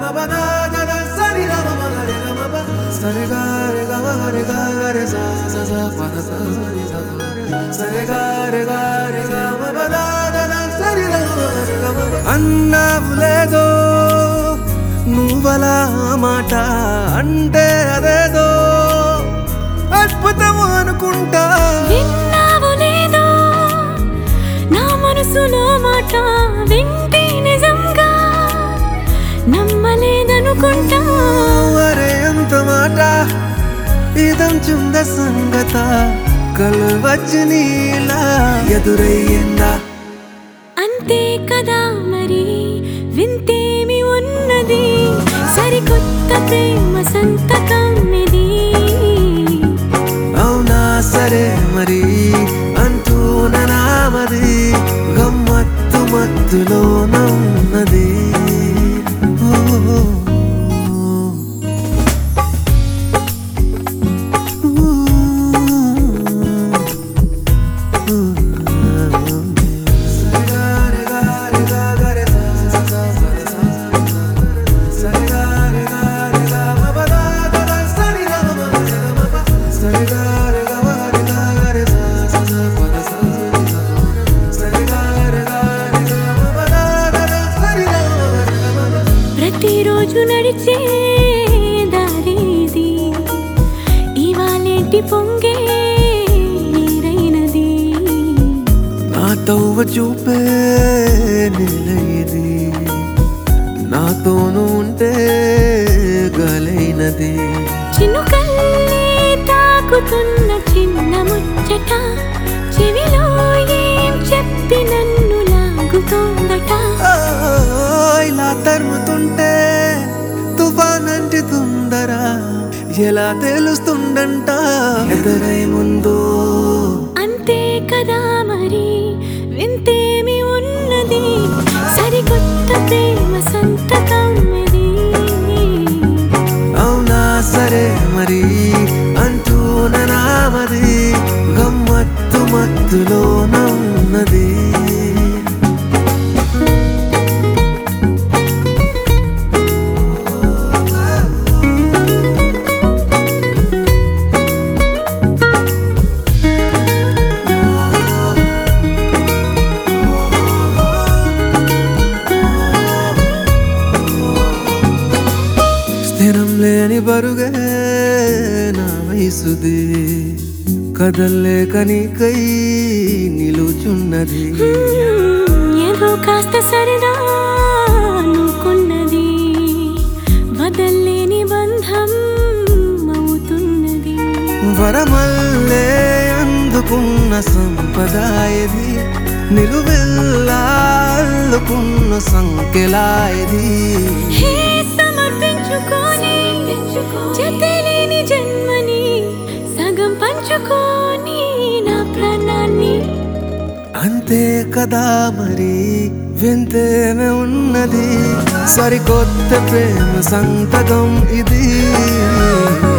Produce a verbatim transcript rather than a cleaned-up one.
అన్నావు లేదో నువ్వలా మాట అంటే అదేదో అద్భుతం అనుకుంటా. విన్నావు లేదో నా మనసులో మాట వింటే నిజంగా నమ్మలేదనుకుంటా. అరే ఎంత మాట ఇదంచుంద సంగత కలవచ్చి నీలా ఎదురయ్యిందా. అంతే కదా మరి వింతేమి ఉన్నది సరికొత్త ప్రేమ సంతకం ఇది. అవునా సరే మరి అంటూ నామది గమ్మత్తు మత్తులో నన్నది. ప్రతిరోజు నడిచే దారిది ఇవాళేంటి పొంగే నీరైనది. నా తవ్వ చూపే నిలయది నాతోను ఉంటే గలైనది. చినుకల్లే తాకుతున్న చిన్న ముచ్చట చెవిలో ఏం చెప్పి నన్ను లాగుతోందట. ఇలా తరుముతుంటే తుఫానంటి తొందర ఎలా తెలుస్తుందంట ఎదురై ముందు. అంతే కదా మరి వింతేమి ఉన్నది సరికొత్త ప్రేమ సంతకం ఇది. అవునా సరే మరి అంటూ నామది గమ్మత్తు మత్తులో నన్నది. స్థిరం లేని బరుగే నా వయసుది కదల్లేక నీకై నిలుచున్నది. ఏదో కాస్త సరదా అనుకున్నది వదల్లేని బంధం అవుతున్నది. వరమల్లే అందుకున్న సంపదాయది నిలువెల్లా అల్లుకున్న సంకెలాయది. హే సమర్పించుకోని జతలేని జన్మని సగం పంచుకోని నా ప్రాణాన్ని. అంతే కదా మరి వింతేమే ఉన్నది సరికొత్త ప్రేమ సంతకం ఇది.